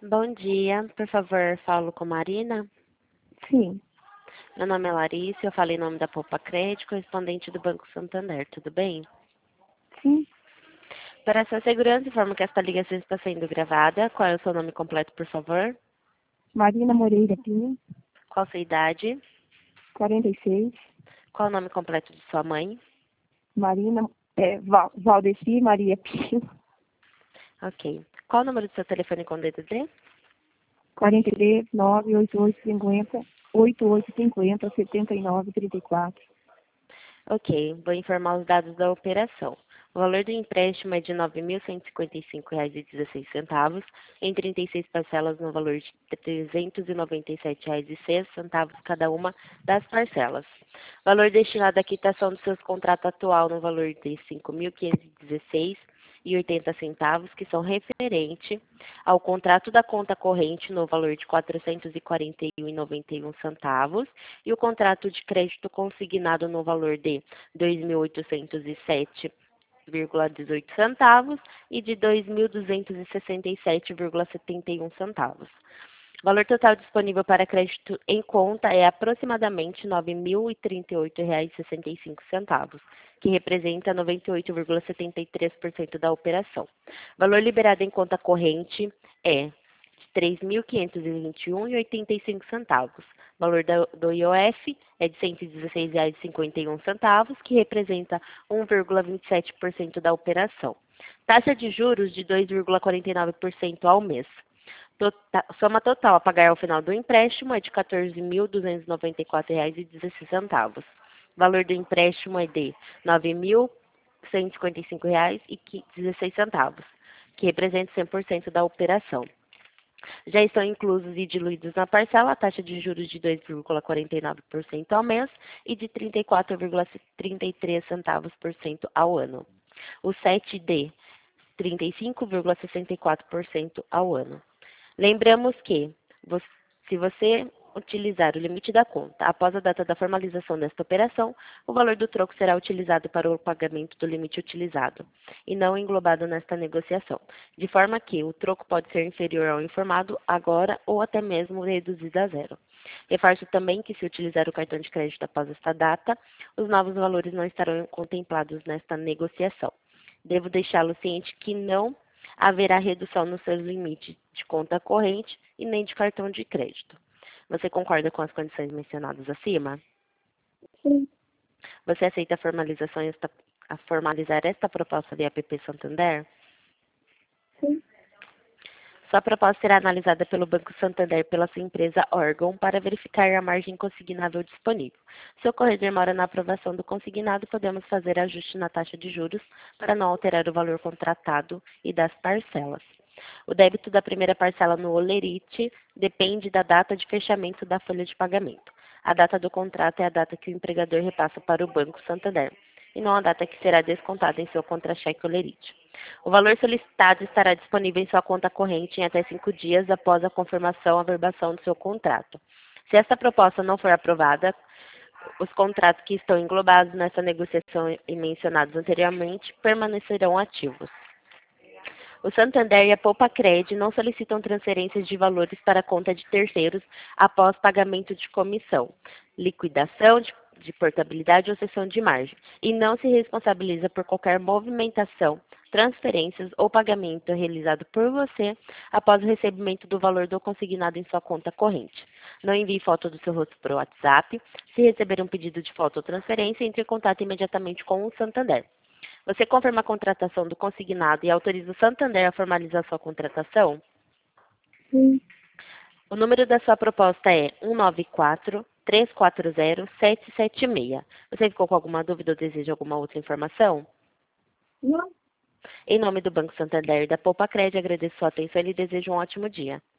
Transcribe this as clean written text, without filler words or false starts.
Bom dia, por favor, falo com Marina. Sim, Meu nome é Larissa, eu falo em nome da Poupa Crédito, correspondente do Banco Santander, tudo bem? sim. Para sua segurança, informo que esta ligação está sendo gravada. Qual é o seu nome completo, por favor? Marina Moreira Pinho, Qual a sua idade? 46. Qual o nome completo de sua mãe? Marina, Valdeci Maria Pinho, Ok. Qual o número do seu telefone com DDD? 43 98850 8850 7934. Ok, vou informar os dados da operação. O valor do empréstimo é de R$ 9.155,16, em 36 parcelas no valor de R$ 397,06 cada uma das parcelas. Valor destinado à quitação dos seus contratos atual no valor de R$ 5.516,80, que são referente ao contrato da conta corrente no valor de R$ 441,91 e o contrato de crédito consignado no valor de R$ 2.807,18 e de R$ 2.267,71. O valor total disponível para crédito em conta é aproximadamente R$ 9.038,65, que representa 98,73% da operação. Valor liberado em conta corrente é R$ 3.521,85. Valor do IOF é de R$ 116,51, que representa 1,27% da operação. Taxa de juros de 2,49% ao mês. Soma total a pagar ao final do empréstimo é de R$ 14.294,16. Valor do empréstimo é de R$ 9.155,16, que representa 100% da operação. Já estão inclusos e diluídos na parcela a taxa de juros de 2,49% ao mês e de 34,33 ao ano. O 7 de 35,64% ao ano. Lembramos que, se você utilizar o limite da conta após a data da formalização desta operação, o valor do troco será utilizado para o pagamento do limite utilizado e não englobado nesta negociação, de forma que o troco pode ser inferior ao informado agora ou até mesmo reduzido a zero. Reforço também que, se utilizar o cartão de crédito após esta data, os novos valores não estarão contemplados nesta negociação. Devo deixá-lo ciente que não haverá redução nos seus limites de conta corrente e nem de cartão de crédito. Você concorda com as condições mencionadas acima? Sim, Você aceita a formalizar esta proposta de APP Santander? sim. Sua proposta será analisada pelo Banco Santander pela sua empresa órgão para verificar a margem consignável disponível. Se ocorrer demora na aprovação do consignado, podemos fazer ajuste na taxa de juros para não alterar o valor contratado e das parcelas. O débito da primeira parcela no Olerite depende da data de fechamento da folha de pagamento. A data do contrato é a data que o empregador repassa para o Banco Santander, e não a data que será descontada em seu contra-cheque Olerite. O valor solicitado estará disponível em sua conta corrente em até 5 dias após a confirmação, averbação do seu contrato. Se esta proposta não for aprovada, os contratos que estão englobados nessa negociação e mencionados anteriormente permanecerão ativos. O Santander e a Poupa Cred não solicitam transferências de valores para a conta de terceiros após pagamento de comissão, liquidação de portabilidade ou cessão de margem, e não se responsabiliza por qualquer movimentação, transferências ou pagamento realizado por você após o recebimento do valor do consignado em sua conta corrente. Não envie foto do seu rosto por WhatsApp. Se receber um pedido de foto ou transferência, entre em contato imediatamente com o Santander. Você confirma a contratação do consignado e autoriza o Santander a formalizar sua contratação? Sim. O número da sua proposta é 194-340-776. Você ficou com alguma dúvida ou deseja alguma outra informação? Não. Em nome do Banco Santander e da Poupa Cred, agradeço sua atenção e lhe desejo um ótimo dia.